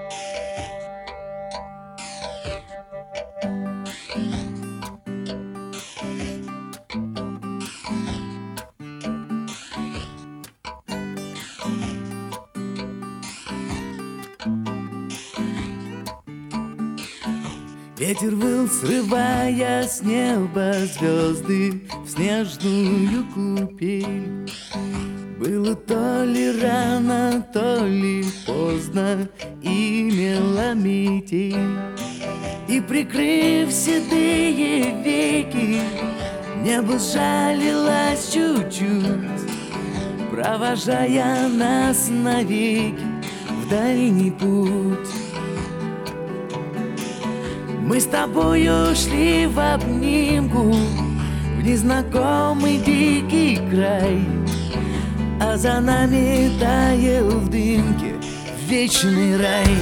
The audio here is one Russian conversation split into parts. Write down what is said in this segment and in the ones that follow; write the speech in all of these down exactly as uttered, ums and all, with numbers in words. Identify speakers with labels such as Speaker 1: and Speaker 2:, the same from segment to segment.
Speaker 1: Ветер выл, срывая с неба звезды в снежную купель. Было то ли рано, то ли поздно, и мела метель. И, прикрыв седые веки, небо сжалилось чуть-чуть, провожая нас навеки в дальний путь. Мы с тобою шли в обнимку в незнакомый дикий край, а за нами таял в дымке вечный рай.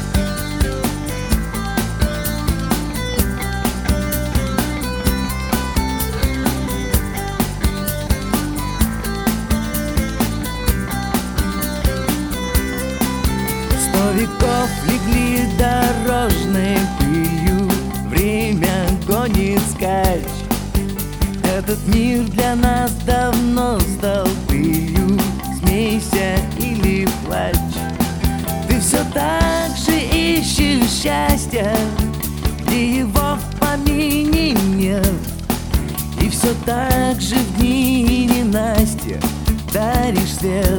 Speaker 1: Сто веков легли дорожной пылью, время гонит скач. Этот мир для нас давно стал пылью, смейся или плачь. Ты все так же ищешь счастья, где его в помине нет, и все так же в дни ненастья даришь свет.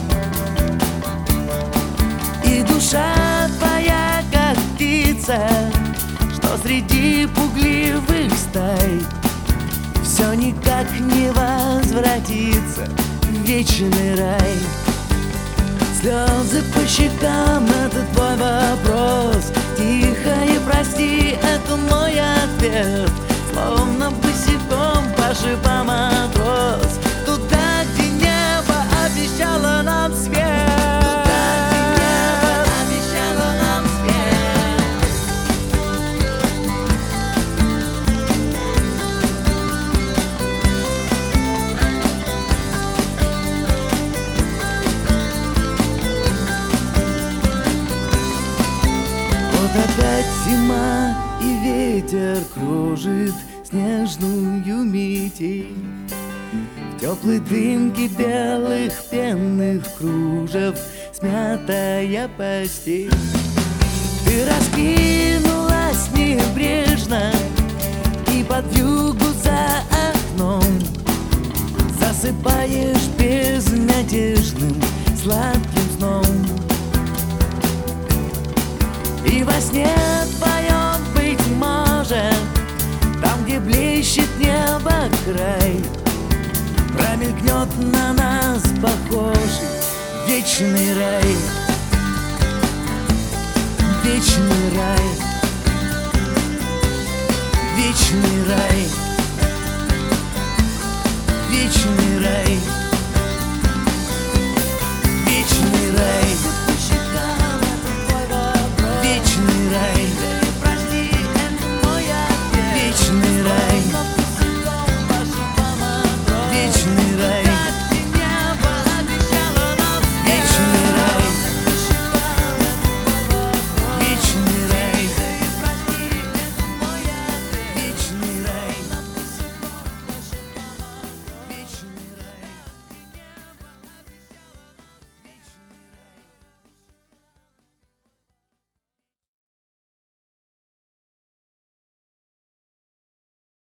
Speaker 1: И душа твоя, как птица, что среди пугливых стай, все никак не возвратится в вечный рай. Слезы по щекам — это твой вопрос, тихо и прости — это мой ответ. Словно босиком по шипам отрос туда, где небо обещало нам свет. Опять зима, и ветер кружит снежную метель. В теплой дымке белых пенных кружев смятая постель. Ты раскинулась небрежно, и под вьюгу за окном засыпаешь безмятежным сладким сном. И во сне твоем, быть может, там, где блещет небо край, промелькнет на нас похожий вечный рай. Вечный рай. Вечный рай. Вечный рай. Вечный рай.